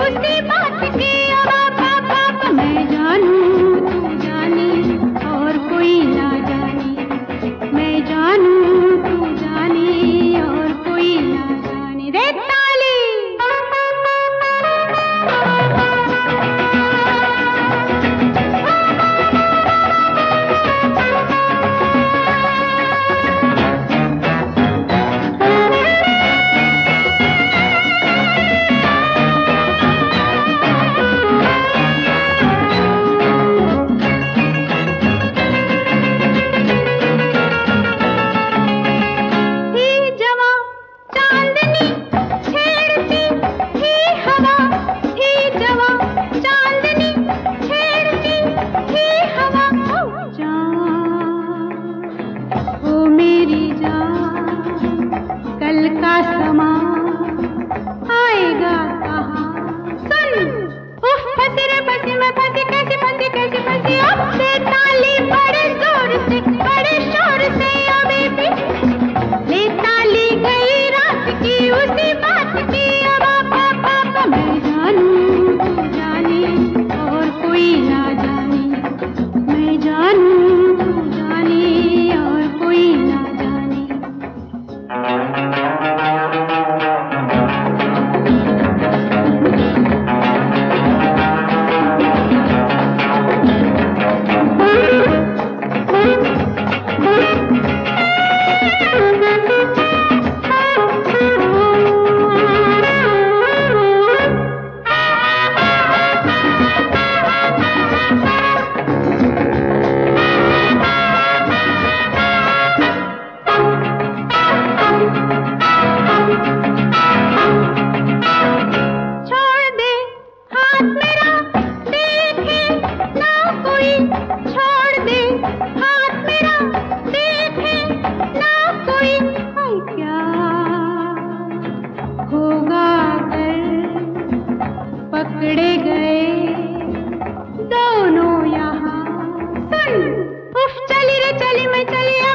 उसी बात की अब मैं जानूं तू जाने और कोई ना जाने, मैं जानूं तू जाने और कोई ना जाने। दे ताली। कल का समा आएगा कहाँ? सुन, उफ फंसी रे फंसी, मैं फंसी कैसी फंसी कैसी फंसी। अब से ताली बड़े जोर से बड़े शोर से अभी भी ले ताली गई रात की उसी बात की अब मैं जानूं तू जाने और कोई ना जाने, मैं जानूं तू जाने और कोई ना जाने। पकड़े गए दोनों यहाँ। सुन, उफ चली रे चली मैं चली।